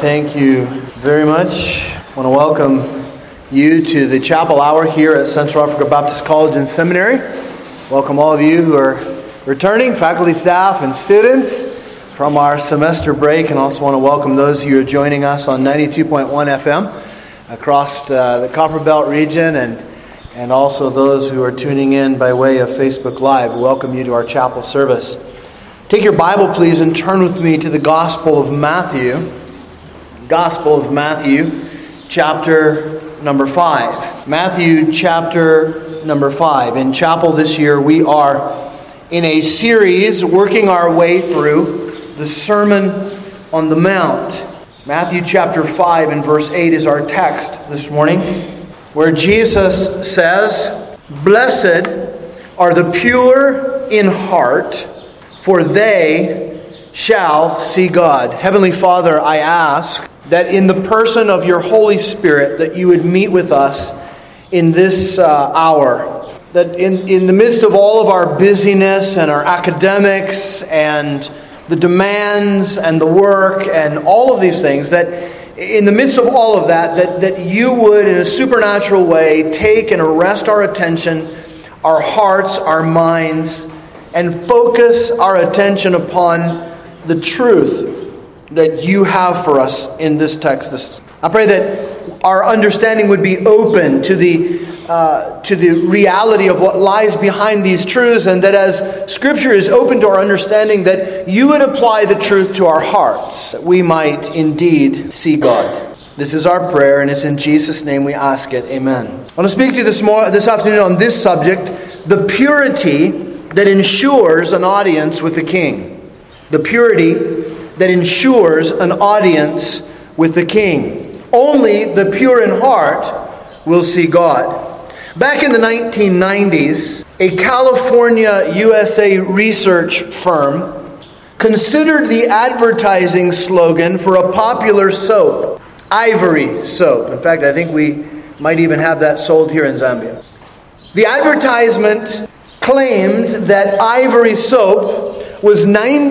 Thank you very much. I want to welcome you to the chapel hour here at Central Africa Baptist College and Seminary. Welcome all of you who are returning, faculty, staff, and students from our semester break, and also want to welcome those of you who are joining us on 92.1 FM across the Copper Belt region, and also those who are tuning in by way of Facebook Live. We welcome you to our chapel service. Take your Bible, please, and turn with me to the Gospel of Matthew. Gospel of Matthew, chapter number 5. Matthew, chapter number 5. In chapel this year, we are in a series working our way through the Sermon on the Mount. Matthew, chapter 5, and verse 8 is our text this morning, where Jesus says, "Blessed are the pure in heart, for they shall see God." Heavenly Father, I ask that in the person of your Holy Spirit, that you would meet with us in this hour. That in the midst of all of our busyness and our academics and the demands and the work and all of these things, that in the midst of all of that you would, in a supernatural way, take and arrest our attention, our hearts, our minds, and focus our attention upon the truth that you have for us in this text. I pray that our understanding would be open to the reality of what lies behind these truths, and that as Scripture is open to our understanding, that you would apply the truth to our hearts, that we might indeed see God. This is our prayer, and it's in Jesus' name we ask it. Amen. I want to speak to you this afternoon on this subject, the purity that ensures an audience with the King. The purity that ensures an audience with the King. Only the pure in heart will see God. Back in the 1990s, a California, USA research firm considered the advertising slogan for a popular soap, Ivory Soap. In fact, I think we might even have that sold here in Zambia. The advertisement claimed that Ivory Soap was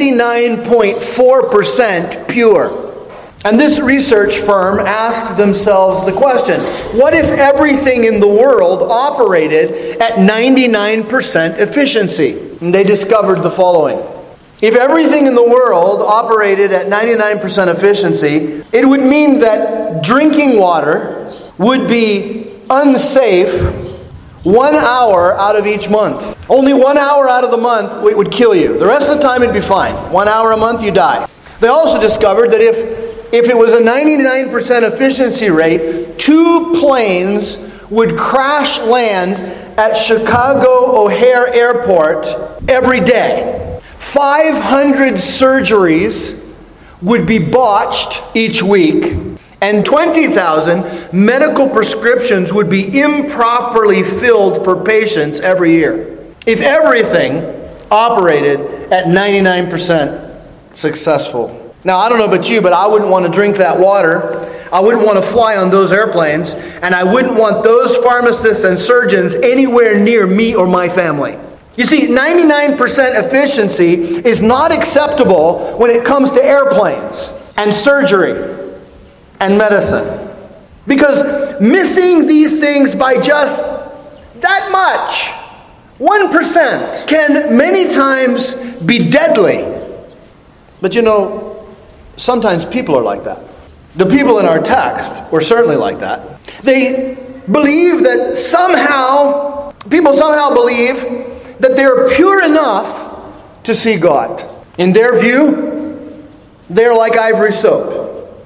99.4% pure. And this research firm asked themselves the question, what if everything in the world operated at 99% efficiency? And they discovered the following. If everything in the world operated at 99% efficiency, it would mean that drinking water would be unsafe 1 hour out of each month. Only 1 hour out of the month it would kill you. The rest of the time it'd be fine. 1 hour a month, you die. They also discovered that if it was a 99% efficiency rate, 2 planes would crash land at Chicago O'Hare Airport every day. 500 surgeries would be botched each week, and 20,000 medical prescriptions would be improperly filled for patients every year. If everything operated at 99% successful. Now, I don't know about you, but I wouldn't want to drink that water. I wouldn't want to fly on those airplanes, and I wouldn't want those pharmacists and surgeons anywhere near me or my family. You see, 99% efficiency is not acceptable when it comes to airplanes and surgery and medicine. Because missing these things by just that much, 1%, can many times be deadly. But you know, sometimes people are like that. The people in our text were certainly like that. They believe that people somehow believe that they're pure enough to see God. In their view, they're like Ivory Soap.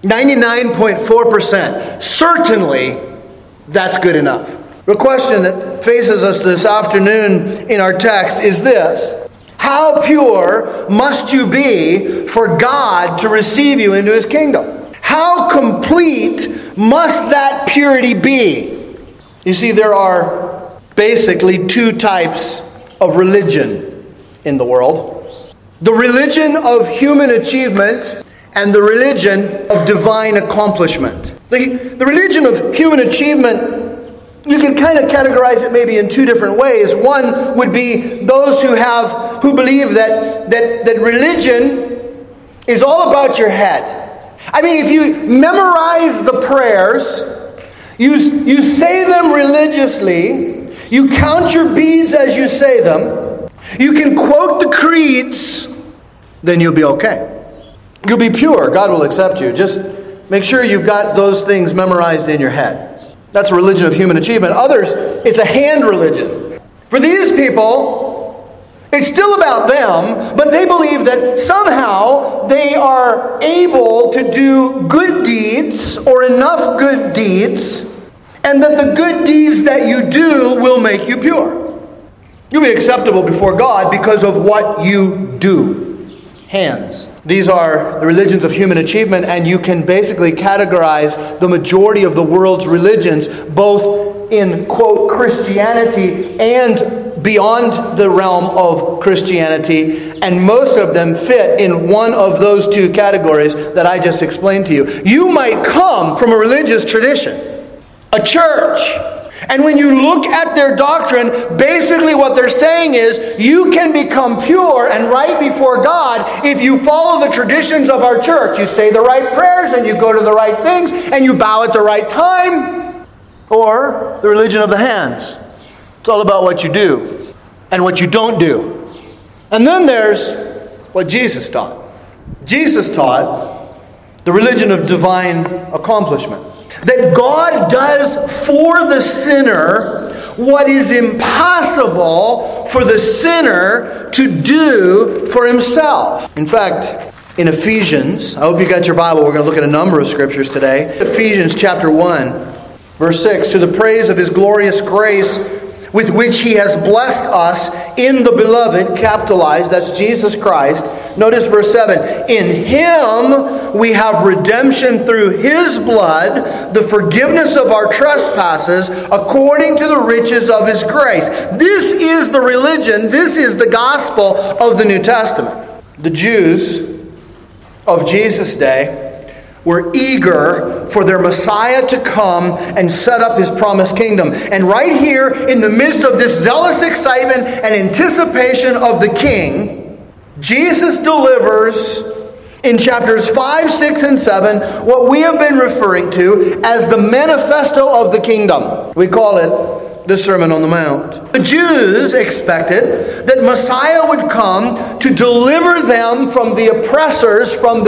99.4%. Certainly, that's good enough. The question that faces us this afternoon in our text is this. How pure must you be for God to receive you into His kingdom? How complete must that purity be? You see, there are basically 2 types of religion in the world. The religion of human achievement and the religion of divine accomplishment. The religion of human achievement, you can kind of categorize it maybe in 2 different ways. One would be those who believe that religion is all about your head. I mean, if you memorize the prayers, you say them religiously, you count your beads as you say them, you can quote the creeds, then you'll be okay. You'll be pure. God will accept you. Just make sure you've got those things memorized in your head. That's a religion of human achievement. Others, it's a hand religion. For these people, it's still about them, but they believe that somehow they are able to do good deeds or enough good deeds, and that the good deeds that you do will make you pure. You'll be acceptable before God because of what you do. Hands. These are the religions of human achievement, and you can basically categorize the majority of the world's religions, both in, quote, Christianity and beyond the realm of Christianity, and most of them fit in one of those two categories that I just explained to you. You might come from a religious tradition, a church, and when you look at their doctrine, basically what they're saying is you can become pure and right before God if you follow the traditions of our church. You say the right prayers and you go to the right things and you bow at the right time. Or the religion of the hands. It's all about what you do and what you don't do. And then there's what Jesus taught. Jesus taught the religion of divine accomplishment. That God does for the sinner what is impossible for the sinner to do for himself. In fact, in Ephesians, I hope you got your Bible, we're going to look at a number of scriptures today. Ephesians chapter 1, verse 6, to the praise of His glorious grace with which He has blessed us in the Beloved, capitalized, that's Jesus Christ. Notice verse 7. In Him we have redemption through His blood, the forgiveness of our trespasses, according to the riches of His grace. This is the religion, this is the gospel of the New Testament. The Jews of Jesus' day were eager for their Messiah to come and set up His promised kingdom. And right here, in the midst of this zealous excitement and anticipation of the King, Jesus delivers in chapters 5, 6, and 7 what we have been referring to as the manifesto of the kingdom. We call it the Sermon on the Mount. The Jews expected that Messiah would come to deliver them from the oppressors, from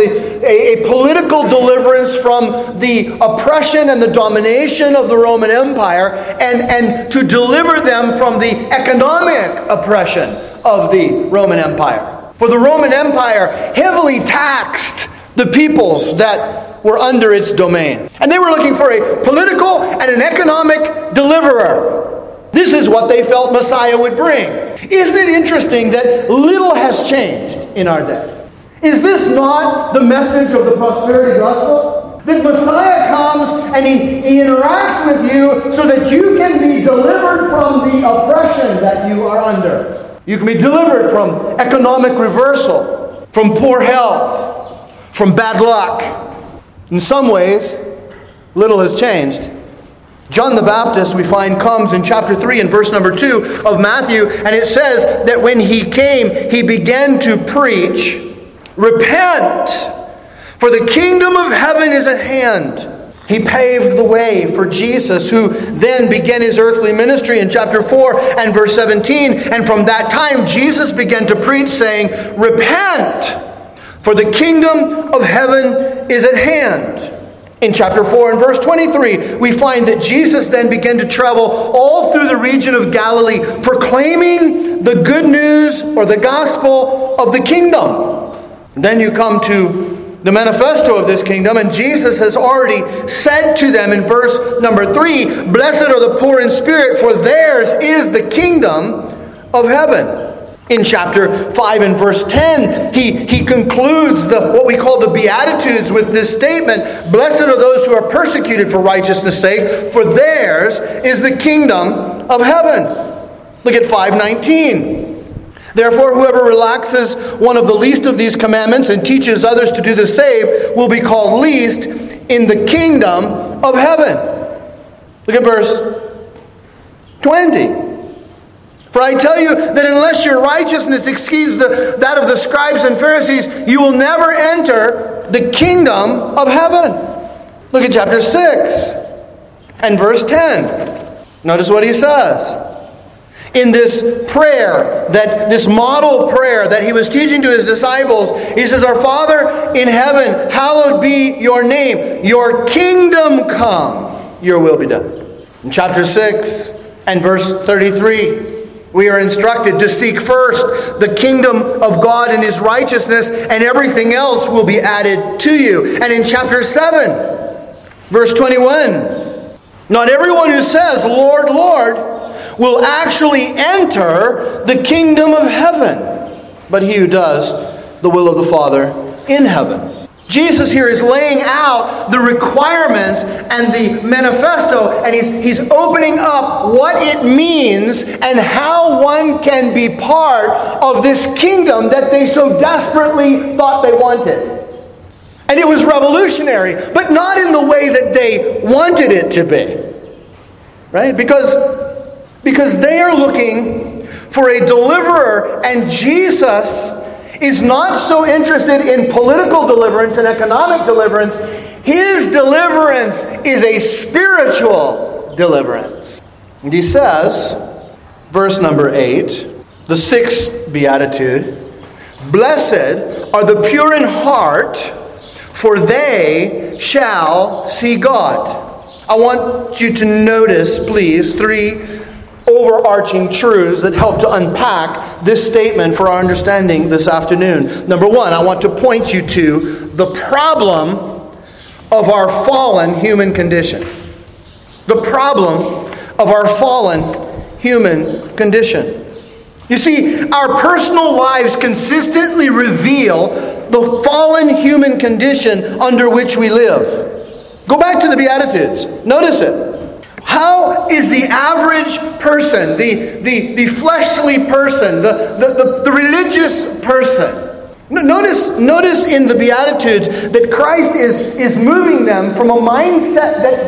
a political deliverance from the oppression and the domination of the Roman Empire, and to deliver them from the economic oppression of the Roman Empire. For the Roman Empire heavily taxed the peoples that were under its domain. And they were looking for a political and an economic deliverer. This is what they felt Messiah would bring. Isn't it interesting that little has changed in our day? Is this not the message of the prosperity gospel? That Messiah comes and he interacts with you so that you can be delivered from the oppression that you are under. You can be delivered from economic reversal, from poor health, from bad luck. In some ways, little has changed. John the Baptist, we find, comes in chapter 3 and verse number 2 of Matthew, and it says that when he came, he began to preach, "Repent, for the kingdom of heaven is at hand." He paved the way for Jesus, who then began His earthly ministry in chapter 4 and verse 17. And from that time, Jesus began to preach, saying, "Repent, for the kingdom of heaven is at hand." In chapter 4 and verse 23, we find that Jesus then began to travel all through the region of Galilee, proclaiming the good news or the gospel of the kingdom. And then you come to the manifesto of this kingdom, and Jesus has already said to them in verse number 3, "Blessed are the poor in spirit, for theirs is the kingdom of heaven." In chapter 5 and verse 10, he concludes what we call the Beatitudes with this statement, "Blessed are those who are persecuted for righteousness' sake, for theirs is the kingdom of heaven." Look at 5:19. "Therefore, whoever relaxes one of the least of these commandments and teaches others to do the same will be called least in the kingdom of heaven." Look at verse 20. "For I tell you that unless your righteousness exceeds that of the scribes and Pharisees, you will never enter the kingdom of heaven. Look at chapter 6 and verse 10. Notice what he says. In this prayer, this model prayer that he was teaching to his disciples, he says, Our Father in heaven, hallowed be your name. Your kingdom come, your will be done. In chapter 6 and verse 33, we are instructed to seek first the kingdom of God and His righteousness, and everything else will be added to you. And in chapter 7, verse 21, not everyone who says, Lord, Lord, will actually enter the kingdom of heaven, but he who does the will of the Father in heaven. Jesus here is laying out the requirements and the manifesto, and he's opening up what it means and how one can be part of this kingdom that they so desperately thought they wanted. And it was revolutionary, but not in the way that they wanted it to be. Right? Because they are looking for a deliverer, and Jesus is not so interested in political deliverance and economic deliverance. His deliverance is a spiritual deliverance. And he says, verse number 8, the sixth beatitude, Blessed are the pure in heart, for they shall see God. I want you to notice, please, 3 overarching truths that help to unpack this statement for our understanding this afternoon. Number 1, I want to point you to the problem of our fallen human condition. The problem of our fallen human condition. You see, our personal lives consistently reveal the fallen human condition under which we live. Go back to the Beatitudes. Notice it. How is the average person, the fleshly person, the religious person? Notice in the Beatitudes that Christ is moving them from a mindset that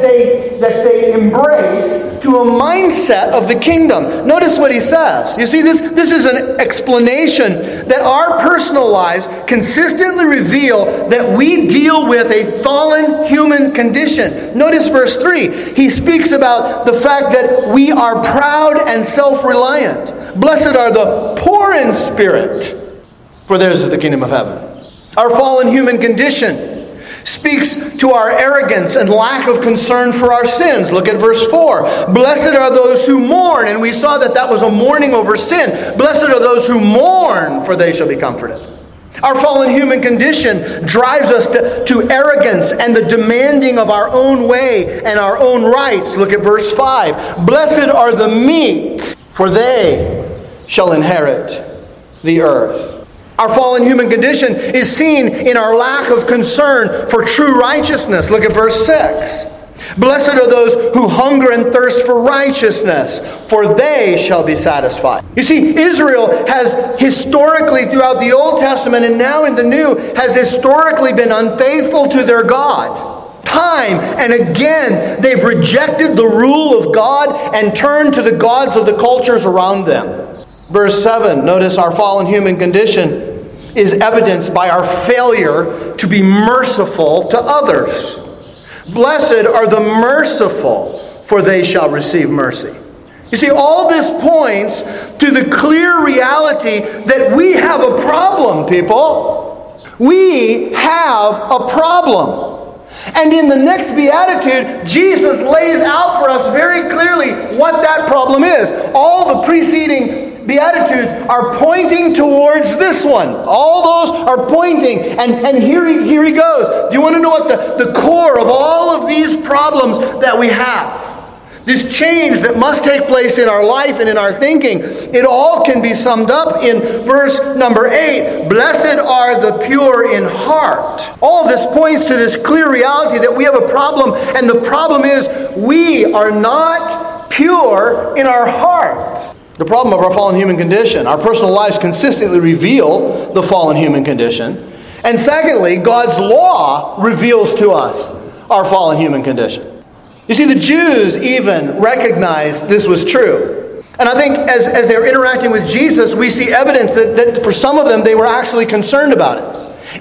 they embrace to a mindset of the kingdom. Notice what he says. You see, this is an explanation that our personal lives consistently reveal that we deal with a fallen human condition. Notice verse 3. He speaks about the fact that we are proud and self-reliant. Blessed are the poor in spirit, for theirs is the kingdom of heaven. Our fallen human condition speaks to our arrogance and lack of concern for our sins. Look at verse 4. Blessed are those who mourn. And we saw that was a mourning over sin. Blessed are those who mourn, for they shall be comforted. Our fallen human condition drives us to arrogance and the demanding of our own way and our own rights. Look at verse 5. Blessed are the meek, for they shall inherit the earth. Our fallen human condition is seen in our lack of concern for true righteousness. Look at verse 6. Blessed are those who hunger and thirst for righteousness, for they shall be satisfied. You see, Israel has historically, throughout the Old Testament and now in the New, has historically been unfaithful to their God. Time and again, they've rejected the rule of God and turned to the gods of the cultures around them. Verse 7, notice our fallen human condition is evidenced by our failure to be merciful to others. Blessed are the merciful, for they shall receive mercy. You see, all this points to the clear reality that we have a problem, people. We have a problem. And in the next beatitude, Jesus lays out for us very clearly what that problem is. All the preceding Beatitudes are pointing towards this one. All those are pointing. And here he goes. Do you want to know what the core of all of these problems that we have? This change that must take place in our life and in our thinking. It all can be summed up in verse number 8. Blessed are the pure in heart. All of this points to this clear reality that we have a problem. And the problem is we are not pure in our heart. The problem of our fallen human condition. Our personal lives consistently reveal the fallen human condition. And secondly, God's law reveals to us our fallen human condition. You see, the Jews even recognized this was true. And I think as they were interacting with Jesus, we see evidence that for some of them, they were actually concerned about it.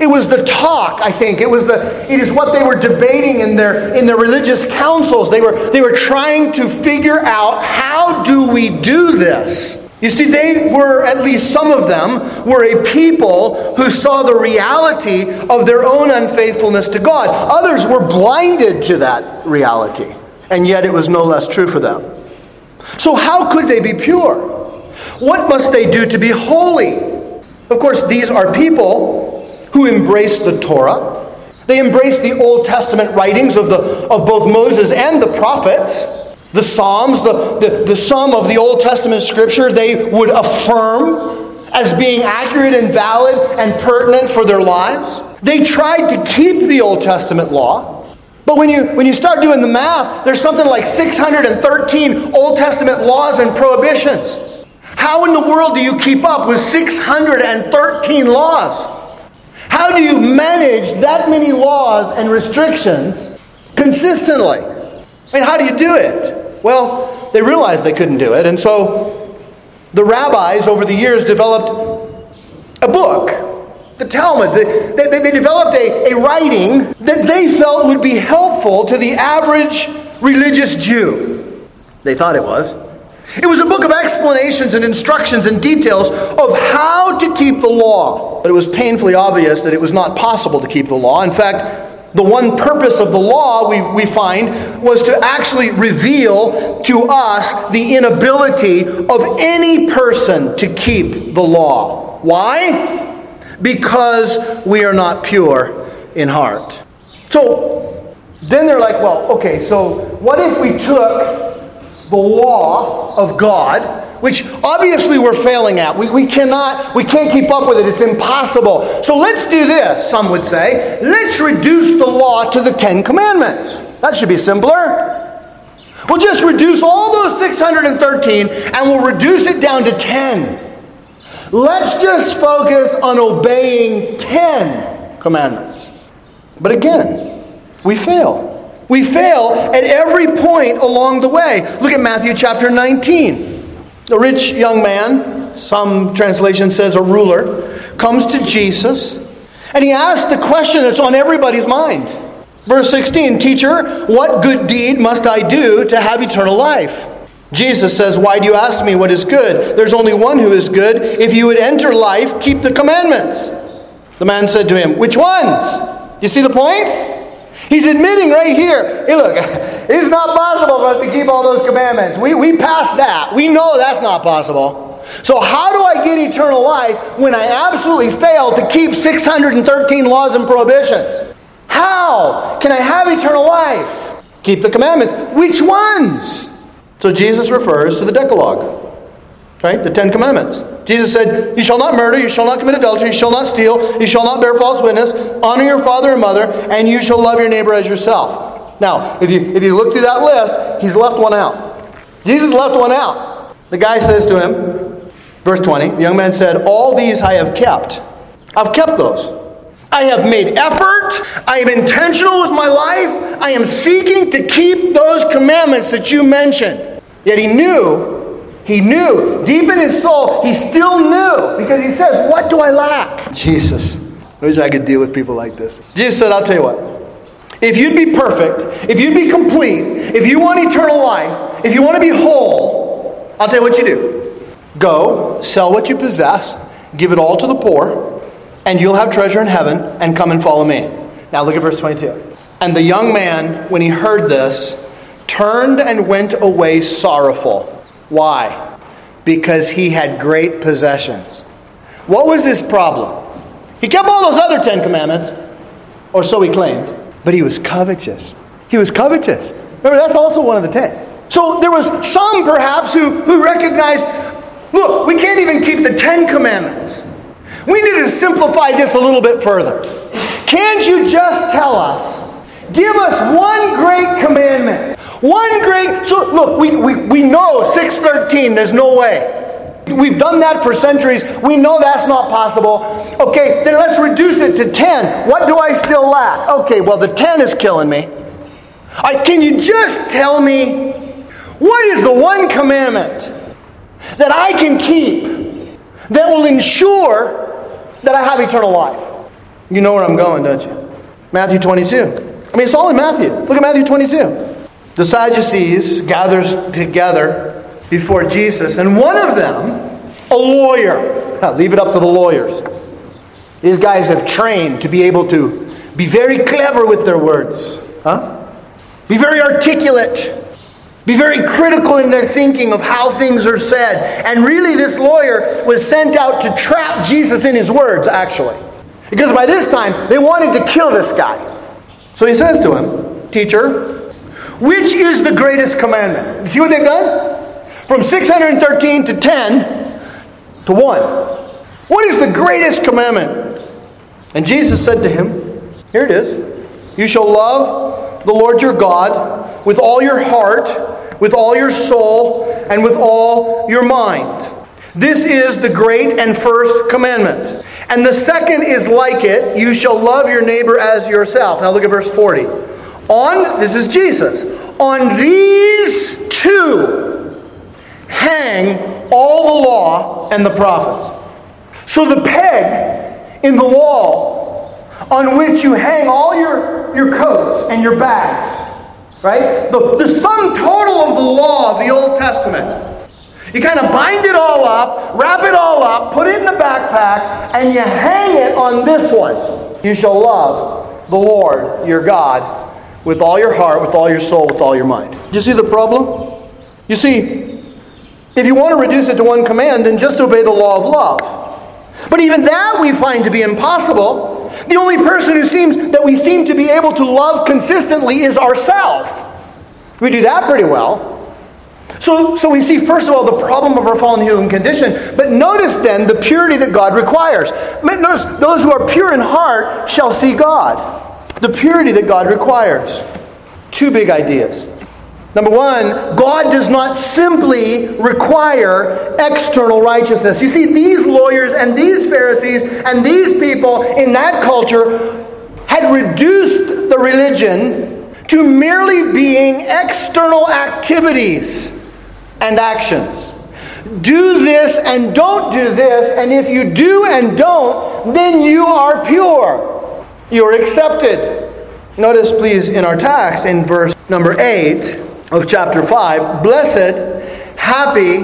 It was the talk, I think. It is what they were debating in their religious councils. They were trying to figure out, how do we do this? You see, they were, at least some of them, were a people who saw the reality of their own unfaithfulness to God. Others were blinded to that reality, and yet it was no less true for them. So how could they be pure? What must they do to be holy? Of course, these are people who embrace the Torah. They embrace the Old Testament writings of both Moses and the prophets. The Psalms, the sum of the Old Testament Scripture, they would affirm as being accurate and valid and pertinent for their lives. They tried to keep the Old Testament law. But when you start doing the math, there's something like 613 Old Testament laws and prohibitions. How in the world do you keep up with 613 laws? How do you manage that many laws and restrictions consistently? I mean, how do you do it? Well, they realized they couldn't do it, and so the rabbis over the years developed a book, the Talmud. They developed a writing that they felt would be helpful to the average religious Jew. They thought it was. It was a book of explanations and instructions and details of how to keep the law. But it was painfully obvious that it was not possible to keep the law. In fact, the one purpose of the law, we find, was to actually reveal to us the inability of any person to keep the law. Why? Because we are not pure in heart. So, then they're like, well, okay, so what if we took the law of God, which obviously we're failing at. We can't keep up with it. It's impossible. So let's do this, some would say. Let's reduce the law to the 10 Commandments. That should be simpler. We'll just reduce all those 613 and we'll reduce it down to 10. Let's just focus on obeying 10 commandments. But again, we fail. We fail at every point along the way. Look at Matthew chapter 19. A rich young man, some translation says a ruler, comes to Jesus, and he asks the question that's on everybody's mind. Verse 16, Teacher, what good deed must I do to have eternal life? Jesus says, Why do you ask me what is good? There's only one who is good. If you would enter life, keep the commandments. The man said to him, Which ones? You see the point? He's admitting right here, hey look, it's not possible for us to keep all those commandments. We passed that. We know that's not possible. So how do I get eternal life when I absolutely fail to keep 613 laws and prohibitions? How can I have eternal life? Keep the commandments. Which ones? So Jesus refers to the Decalogue, right? The 10 Commandments. Jesus said, You shall not murder, you shall not commit adultery, you shall not steal, you shall not bear false witness, honor your father and mother, and you shall love your neighbor as yourself. Now, if you look through that list, he's left one out. Jesus left one out. The guy says to him, verse 20, the young man said, All these I have kept. I've kept those. I have made effort. I am intentional with my life. I am seeking to keep those commandments that you mentioned. Yet he knew, deep in his soul, he still knew, because he says, What do I lack? Jesus. I wish I could deal with people like this. Jesus said, I'll tell you what. If you'd be perfect, if you'd be complete, if you want eternal life, if you want to be whole, I'll tell you what you do. Go, sell what you possess, give it all to the poor, and you'll have treasure in heaven, and come and follow me. Now look at verse 22. And the young man, when he heard this, turned and went away sorrowful. Why? Because he had great possessions. What was his problem? He kept all those other 10 commandments, or so he claimed, but he was covetous. He was covetous. Remember, that's also one of the 10. So there was some, perhaps, who recognized, look, we can't even keep the 10 commandments. We need to simplify this a little bit further. Can't you just tell us, give us one great commandment? One great... So look, we know 613, there's no way. We've done that for centuries. We know that's not possible. Okay, then let's reduce it to 10. What do I still lack? Okay, well the 10 is killing me. Can you just tell me, what is the one commandment that I can keep that will ensure that I have eternal life? You know where I'm going, don't you? Matthew 22. I mean, it's all in Matthew. Look at Matthew 22. The Sadducees gathers together before Jesus, and one of them, a lawyer. Leave it up to the lawyers. These guys have trained to be able to be very clever with their words. Be very articulate. Be very critical in their thinking of how things are said. And really, this lawyer was sent out to trap Jesus in his words, actually. Because by this time, they wanted to kill this guy. So he says to him, "Teacher, which is the greatest commandment?" See what they've done? From 613 to 10 to 1. What is the greatest commandment? And Jesus said to him, here it is. "You shall love the Lord your God with all your heart, with all your soul, and with all your mind. This is the great and first commandment. And the second is like it. You shall love your neighbor as yourself." Now look at verse 40. This is Jesus. "On these two hang all the law and the prophets." So the peg in the wall on which you hang all your coats and your bags, right? The sum total of the law of the Old Testament. You kind of bind it all up, wrap it all up, put it in a backpack, and you hang it on this one. You shall love the Lord your God with all your heart, with all your soul, with all your mind. You see the problem? You see, if you want to reduce it to one command, then just obey the law of love. But even that we find to be impossible. The only person that we seem to be able to love consistently is ourselves. We do that pretty well. So we see, first of all, the problem of our fallen human condition. But notice then the purity that God requires. Notice, those who are pure in heart shall see God. The purity that God requires. Two big ideas. Number one, God does not simply require external righteousness. You see, these lawyers and these Pharisees and these people in that culture had reduced the religion to merely being external activities and actions. Do this and don't do this, and if you do and don't, then you are pure. You're accepted. Notice, please, in our text, in verse number 8 of chapter 5, "Blessed, happy,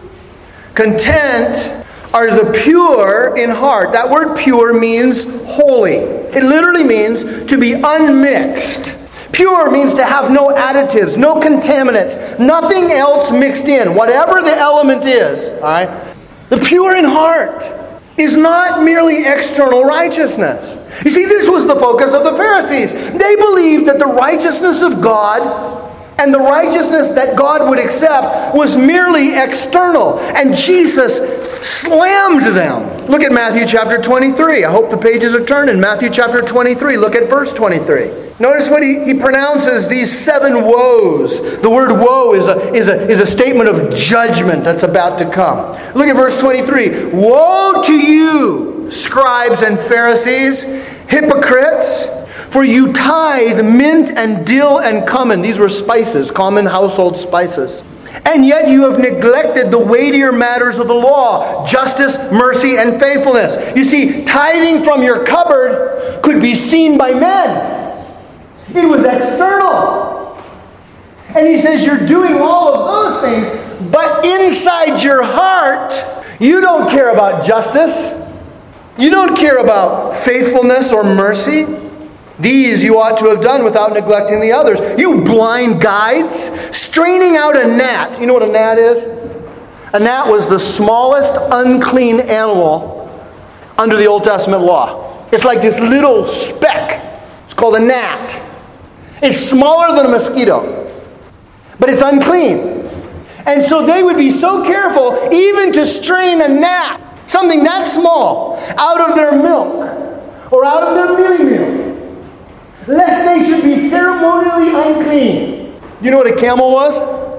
content are the pure in heart." That word pure means holy. It literally means to be unmixed. Pure means to have no additives, no contaminants, nothing else mixed in, whatever the element is. All right? The pure in heart is not merely external righteousness. You see, this was the focus of the Pharisees. They believed that the righteousness of God and the righteousness that God would accept was merely external. And Jesus slammed them. Look at Matthew chapter 23. I hope the pages are turned in Matthew chapter 23. Look at verse 23. Notice what he pronounces these 7 woes. The word woe is a statement of judgment that's about to come. Look at verse 23. "Woe to you, scribes and Pharisees, hypocrites! For you tithe mint and dill and cumin." These were spices, common household spices. "And yet you have neglected the weightier matters of the law, justice, mercy, and faithfulness." You see, tithing from your cupboard could be seen by men. It was external. And he says you're doing all of those things, but inside your heart, you don't care about justice. You don't care about faithfulness or mercy. These you ought to have done without neglecting the others. You blind guides, straining out a gnat. You know what a gnat is? A gnat was the smallest unclean animal under the Old Testament law. It's like this little speck. It's called a gnat. It's smaller than a mosquito, but it's unclean. And so they would be so careful even to strain a gnat, something that small, out of their milk or out of their mini meal, lest they should be ceremonially unclean. You know what a camel was?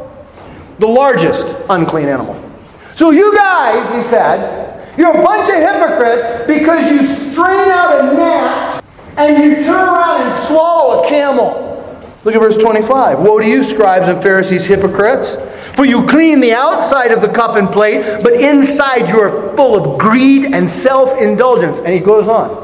The largest unclean animal. So you guys, he said, you're a bunch of hypocrites because you strain out a gnat and you turn around and swallow a camel. Look at verse 25. "Woe to you, scribes and Pharisees, hypocrites! For you clean the outside of the cup and plate, but inside you are full of greed and self-indulgence." And he goes on.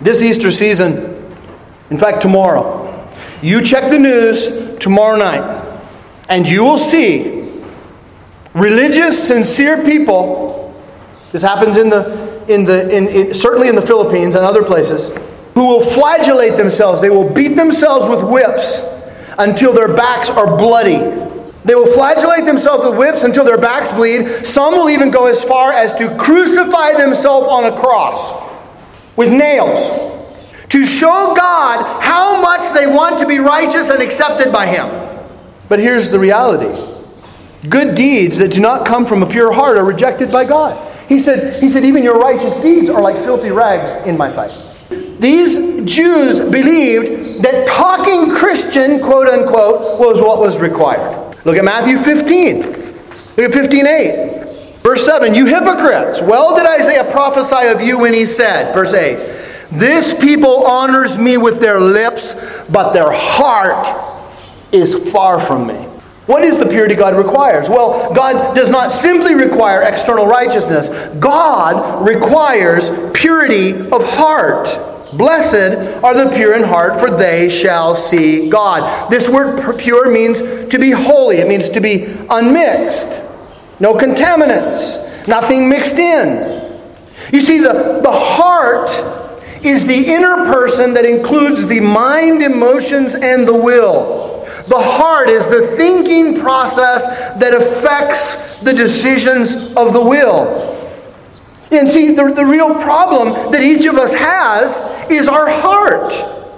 This Easter season, in fact tomorrow, you check the news tomorrow night, and you will see religious, sincere people. This happens certainly in the Philippines and other places, who will flagellate themselves. They will beat themselves with whips until their backs are bloody. They will flagellate themselves with whips until their backs bleed. Some will even go as far as to crucify themselves on a cross with nails to show God how much they want to be righteous and accepted by Him. But here's the reality. Good deeds that do not come from a pure heart are rejected by God. He said, even your righteous deeds are like filthy rags in my sight. These Jews believed that talking Christian, quote unquote, was what was required. Look at Matthew 15. Look at 15:8. Verse 7, you hypocrites, well did Isaiah prophesy of you when he said, verse 8, this people honors me with their lips, but their heart is far from me. What is the purity God requires? Well, God does not simply require external righteousness. God requires purity of heart. Blessed are the pure in heart, for they shall see God. This word pure means to be holy. It means to be unmixed. No contaminants. Nothing mixed in. You see, the heart is the inner person that includes the mind, emotions, and the will. The heart is the thinking process that affects the decisions of the will. And see, the real problem that each of us has is our heart.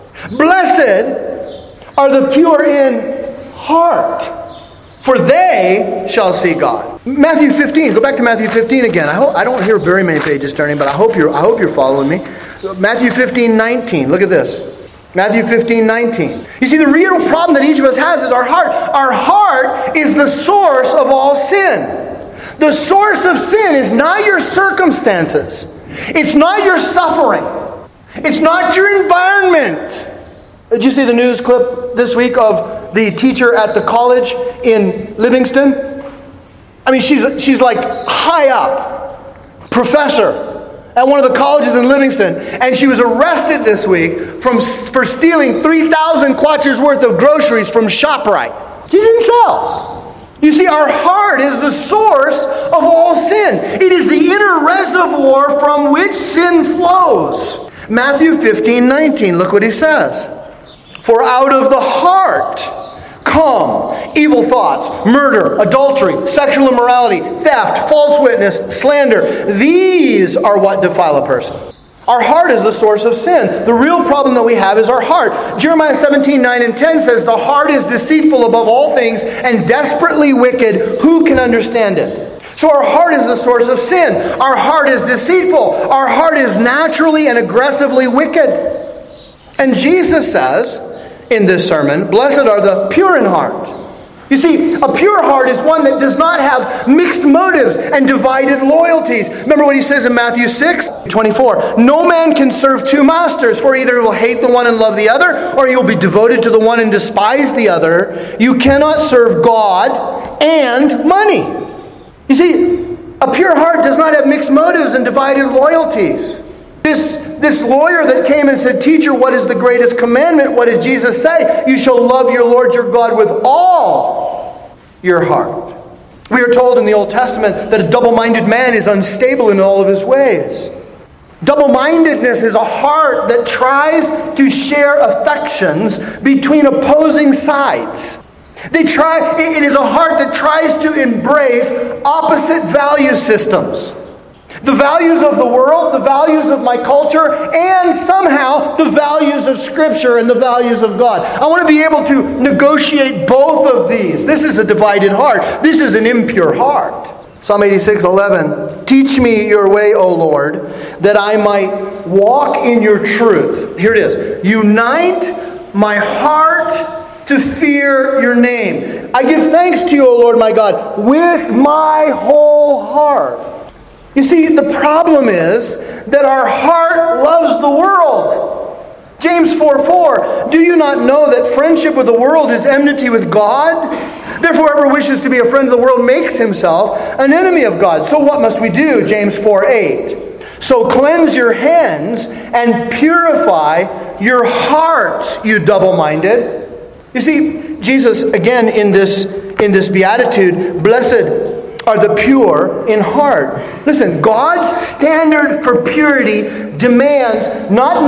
Blessed are the pure in heart, for they shall see God. Matthew 15. Go back to Matthew 15 again. I don't hear very many pages turning, but I hope you're following me. Matthew 15:19. Look at this. Matthew 15:19. You see, the real problem that each of us has is our heart. Our heart is the source of all sin. The source of sin is not your circumstances. It's not your suffering. It's not your environment. Did you see the news clip this week of the teacher at the college in Livingston? I mean, she's like high up, professor at one of the colleges in Livingston, and she was arrested this week for stealing 3,000 kwacha's worth of groceries from ShopRite. She's in cells. You see, our heart is the source of all sin. It is the inner reservoir from which sin flows. Matthew 15:19, look what he says. For out of the heart come evil thoughts, murder, adultery, sexual immorality, theft, false witness, slander. These are what defile a person. Our heart is the source of sin. The real problem that we have is our heart. Jeremiah 17:9 and 10 says, the heart is deceitful above all things and desperately wicked. Who can understand it? So our heart is the source of sin. Our heart is deceitful. Our heart is naturally and aggressively wicked. And Jesus says in this sermon, blessed are the pure in heart. You see, a pure heart is one that does not have mixed motives and divided loyalties. Remember what he says in Matthew 6:24. No man can serve two masters, for either he will hate the one and love the other, or he will be devoted to the one and despise the other. You cannot serve God and money. You see, a pure heart does not have mixed motives and divided loyalties. This lawyer that came and said, teacher, what is the greatest commandment? What did Jesus say? You shall love your Lord your God with all your heart. We are told in the Old Testament that a double-minded man is unstable in all of his ways. Double-mindedness is a heart that tries to share affections between opposing sides. It is a heart that tries to embrace opposite value systems. The values of the world, the values of my culture, and somehow the values of Scripture and the values of God. I want to be able to negotiate both of these. This is a divided heart. This is an impure heart. Psalm 86:11. Teach me your way, O Lord, that I might walk in your truth. Here it is. Unite my heart to fear your name. I give thanks to you, O Lord my God, with my whole heart. You see, the problem is that our heart loves the world. James 4:4, do you not know that friendship with the world is enmity with God? Therefore, whoever wishes to be a friend of the world makes himself an enemy of God. So what must we do? James 4:8. So cleanse your hands and purify your hearts, you double-minded. You see, Jesus, again, in this beatitude, blessed are the pure in heart. Listen, God's standard for purity demands not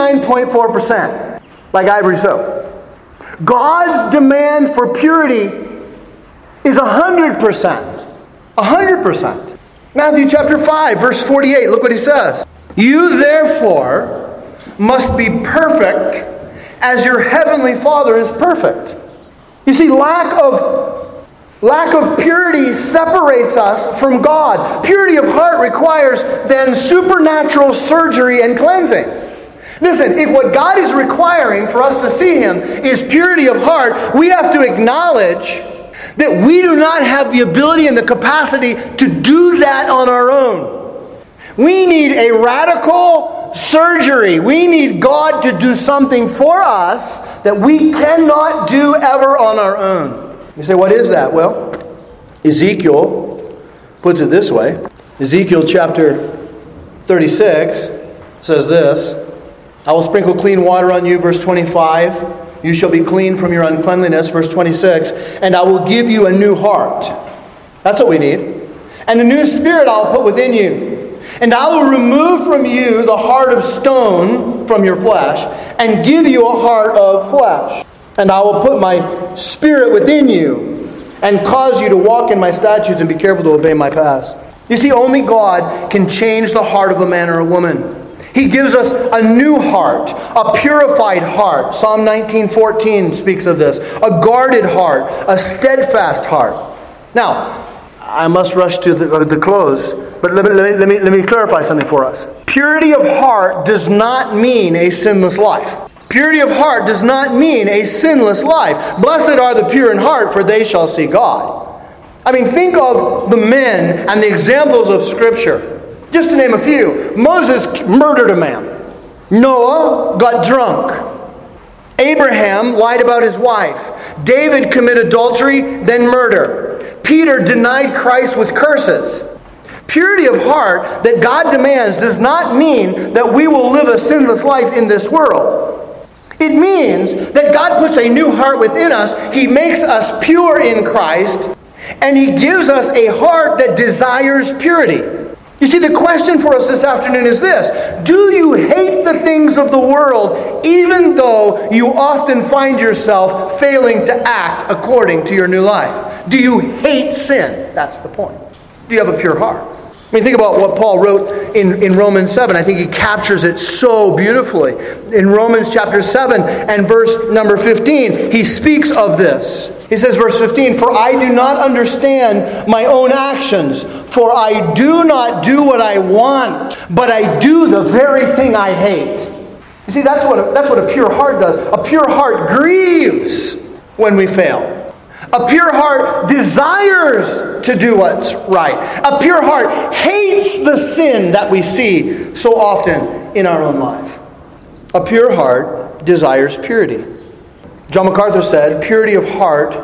99.4%, like ivory soap. God's demand for purity is 100%. 100%. Matthew chapter 5, verse 48, look what he says. You therefore must be perfect as your heavenly Father is perfect. You see, lack of purity separates us from God. Purity of heart requires then supernatural surgery and cleansing. Listen, if what God is requiring for us to see Him is purity of heart, we have to acknowledge that we do not have the ability and the capacity to do that on our own. We need a radical surgery. We need God to do something for us that we cannot do ever on our own. You say, what is that? Well, Ezekiel puts it this way. Ezekiel chapter 36 says this, I will sprinkle clean water on you, verse 25. You shall be clean from your uncleanliness, verse 26. And I will give you a new heart. That's what we need. And a new spirit I will put within you. And I will remove from you the heart of stone from your flesh, and give you a heart of flesh. And I will put my spirit within you, and cause you to walk in my statutes and be careful to obey my paths. You see, only God can change the heart of a man or a woman. He gives us a new heart, a purified heart. Psalm 19:14 speaks of this. A guarded heart, a steadfast heart. Now, I must rush to the close, but let me clarify something for us. Purity of heart does not mean a sinless life. Purity of heart does not mean a sinless life. Blessed are the pure in heart, for they shall see God. I mean, think of the men and the examples of Scripture. Just to name a few. Moses murdered a man. Noah got drunk. Abraham lied about his wife. David committed adultery, then murder. Peter denied Christ with curses. Purity of heart that God demands does not mean that we will live a sinless life in this world. It means that God puts a new heart within us. He makes us pure in Christ, and He gives us a heart that desires purity. You see, the question for us this afternoon is this. Do you hate the things of the world even though you often find yourself failing to act according to your new life? Do you hate sin? That's the point. Do you have a pure heart? I mean, think about what Paul wrote in Romans 7. I think he captures it so beautifully. In Romans chapter 7 and verse number 15, he speaks of this. He says, verse 15, For I do not understand my own actions, for I do not do what I want, but I do the very thing I hate. You see, that's what a pure heart does. A pure heart grieves when we fail. A pure heart desires to do what's right. A pure heart hates the sin that we see so often in our own life. A pure heart desires purity. John MacArthur said, purity of heart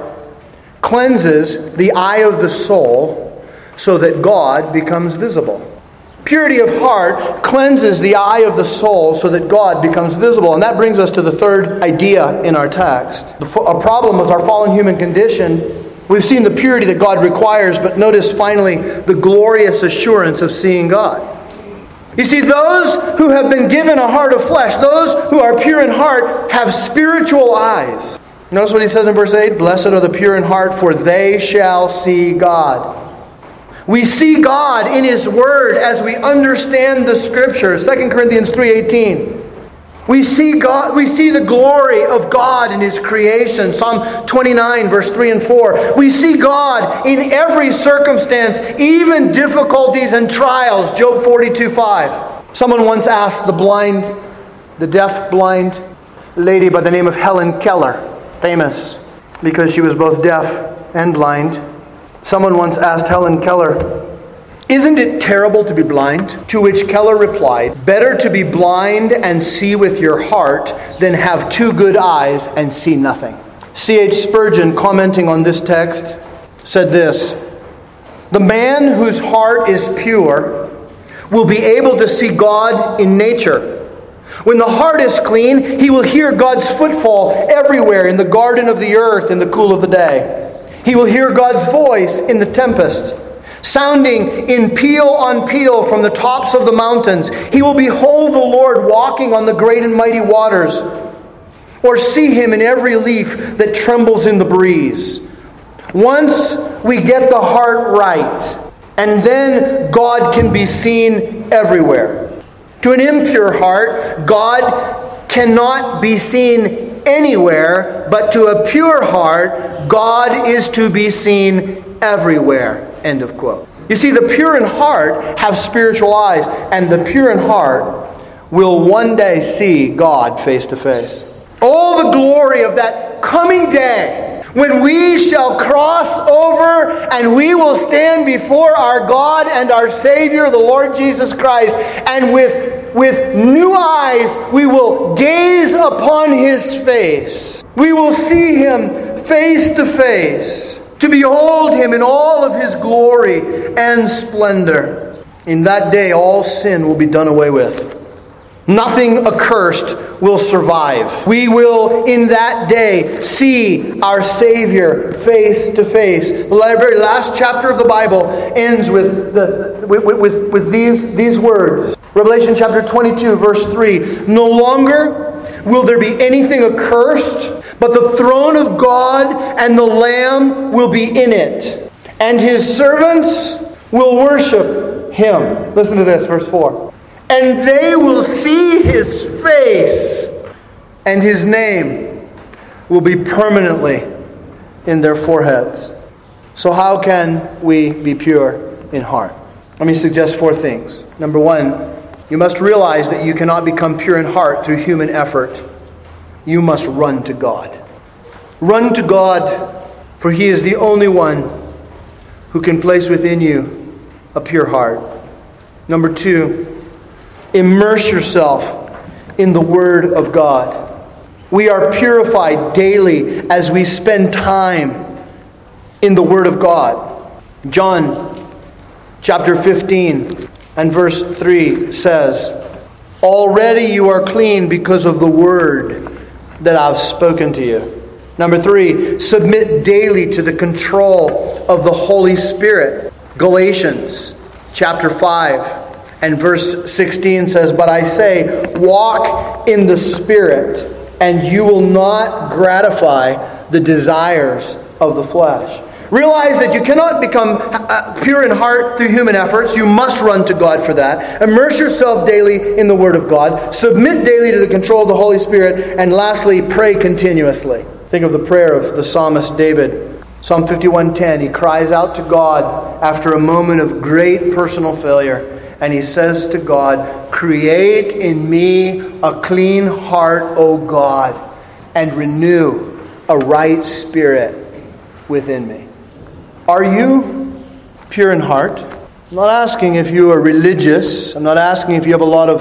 cleanses the eye of the soul so that God becomes visible. Purity of heart cleanses the eye of the soul so that God becomes visible. And that brings us to the third idea in our text. A problem is our fallen human condition. We've seen the purity that God requires, but notice finally the glorious assurance of seeing God. You see, those who have been given a heart of flesh, those who are pure in heart, have spiritual eyes. Notice what he says in verse 8, Blessed are the pure in heart, for they shall see God. We see God in His Word as we understand the Scriptures. 2 Corinthians 3:18. We see God. We see the glory of God in His creation. Psalm 29, verse 3 and 4. We see God in every circumstance, even difficulties and trials. Job 42:5. Someone once asked the deaf blind lady by the name of Helen Keller, famous because she was both deaf and blind. Someone once asked Helen Keller, "Isn't it terrible to be blind?" To which Keller replied, "Better to be blind and see with your heart than have two good eyes and see nothing." C.H. Spurgeon, commenting on this text, said this, "The man whose heart is pure will be able to see God in nature. When the heart is clean, he will hear God's footfall everywhere in the garden of the earth in the cool of the day. He will hear God's voice in the tempest, sounding in peal on peal from the tops of the mountains. He will behold the Lord walking on the great and mighty waters, or see him in every leaf that trembles in the breeze. Once we get the heart right, and then God can be seen everywhere. To an impure heart, God cannot be seen anywhere, but to a pure heart, God is to be seen everywhere. End of quote. You see, the pure in heart have spiritual eyes, and the pure in heart will one day see God face to face. All the glory of that coming day, when we shall cross over and we will stand before our God and our Savior, the Lord Jesus Christ, and with new eyes we will gaze upon His face. We will see Him face to face, to behold Him in all of His glory and splendor. In that day all sin will be done away with. Nothing accursed will survive. We will, in that day, see our Savior face to face. The very last chapter of the Bible ends with these words. Revelation chapter 22, verse 3. No longer will there be anything accursed, but the throne of God and the Lamb will be in it, and His servants will worship Him. Listen to this, verse 4. And they will see His face, and His name will be permanently in their foreheads. So how can we be pure in heart? Let me suggest 4 things. Number 1, you must realize that you cannot become pure in heart through human effort. You must run to God. Run to God, for He is the only one who can place within you a pure heart. Number 2, immerse yourself in the Word of God. We are purified daily as we spend time in the Word of God. John chapter 15 and verse 3 says, already you are clean because of the Word that I've spoken to you. Number 3, submit daily to the control of the Holy Spirit. Galatians chapter 5 and verse 16 says, but I say, walk in the Spirit, and you will not gratify the desires of the flesh. Realize that you cannot become pure in heart through human efforts. You must run to God for that. Immerse yourself daily in the Word of God. Submit daily to the control of the Holy Spirit. And lastly, pray continuously. Think of the prayer of the psalmist David. Psalm 51:10. He cries out to God after a moment of great personal failure. And he says to God, create in me a clean heart, O God, and renew a right spirit within me. Are you pure in heart? I'm not asking if you are religious. I'm not asking if you have a lot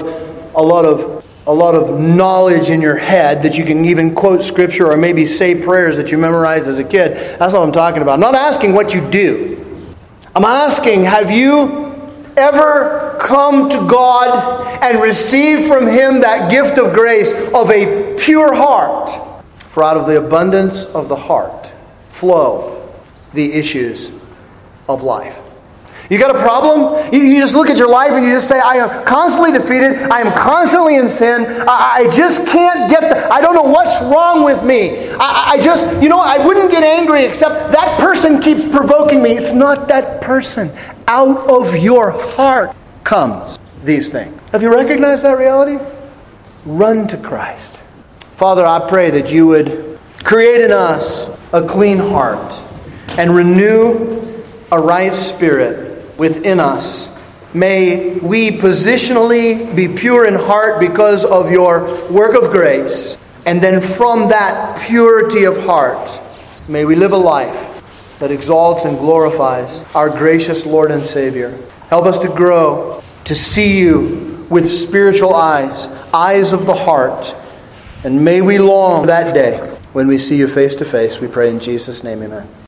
of knowledge in your head that you can even quote Scripture or maybe say prayers that you memorized as a kid. That's what I'm talking about. I'm not asking what you do. I'm asking, have you ever come to God and receive from Him that gift of grace of a pure heart? For out of the abundance of the heart flow the issues of life. You got a problem? You just look at your life and you just say, I am constantly defeated. I am constantly in sin. I just can't get I don't know what's wrong with me. I wouldn't get angry except that person keeps provoking me. It's not that person. Out of your heart comes these things. Have you recognized that reality? Run to Christ. Father, I pray that you would create in us a clean heart and renew a right spirit within us. May we positionally be pure in heart because of your work of grace. And then from that purity of heart, may we live a life that exalts and glorifies our gracious Lord and Savior. Help us to grow, to see you with spiritual eyes, eyes of the heart. And may we long that day when we see you face to face. We pray in Jesus' name, amen.